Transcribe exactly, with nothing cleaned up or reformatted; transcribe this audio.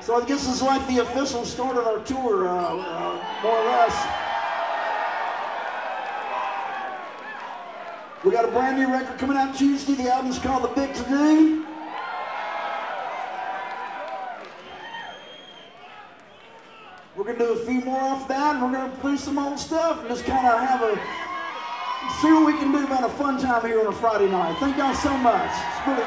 So I guess it's like the official start of our tour, uh, uh, more or less. We got a brand new record coming out Tuesday. The album's called The Big To Do. We're going to do a few more off that, and we're going to play some old stuff and just kind of have a, see what we can do about a fun time here on a Friday night. Thank y'all so much. It's really